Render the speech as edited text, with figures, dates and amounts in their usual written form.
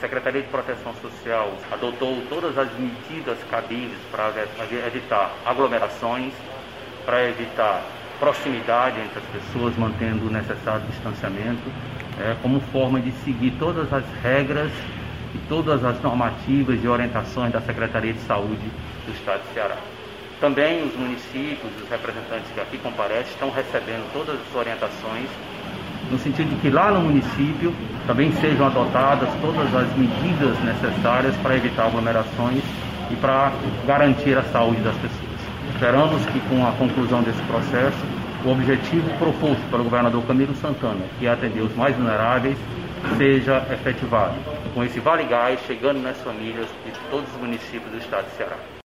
Secretaria de Proteção Social adotou todas as medidas cabíveis para evitar aglomerações, para evitar proximidade entre as pessoas, mantendo o necessário distanciamento, como forma de seguir todas as regras e todas as normativas e orientações da Secretaria de Saúde do Estado de Ceará. Também os municípios, os representantes que aqui comparecem, estão recebendo todas as orientações, no sentido de que lá no município também sejam adotadas todas as medidas necessárias para evitar aglomerações e para garantir a saúde das pessoas. Esperamos que com a conclusão desse processo, o objetivo proposto pelo governador Camilo Santana, que é atender os mais vulneráveis, seja efetivado. Com esse Vale Gás chegando nas famílias de todos os municípios do estado de Ceará.